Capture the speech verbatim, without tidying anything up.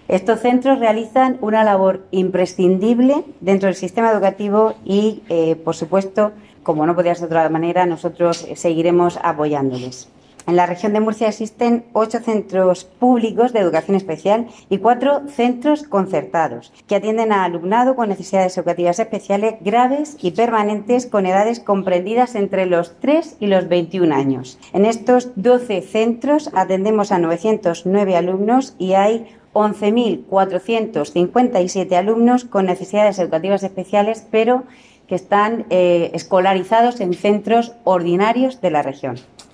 Estos centros realizan una labor imprescindible dentro del sistema educativo y, eh, por supuesto, como no podía ser de otra manera, nosotros seguiremos apoyándoles. En la región de Murcia existen ocho centros públicos de educación especial y cuatro centros concertados que atienden a alumnado con necesidades educativas especiales graves y permanentes con edades comprendidas entre los tres y los veintiún años. En estos doce centros atendemos a novecientos nueve alumnos y hay once mil cuatrocientos cincuenta y siete alumnos con necesidades educativas especiales, pero que están eh, escolarizados en centros ordinarios de la región.